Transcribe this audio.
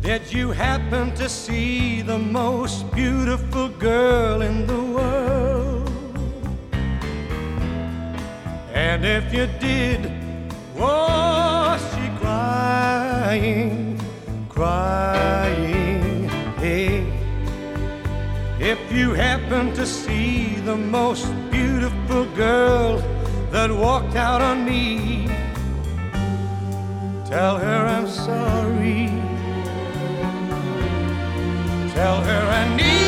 Did you happen to see the most beautiful girl in the world? And if you did, was she crying, crying? Hey, if you happen to see the most beautiful girl that walked out on me, tell her I'm sorry. Tell her I need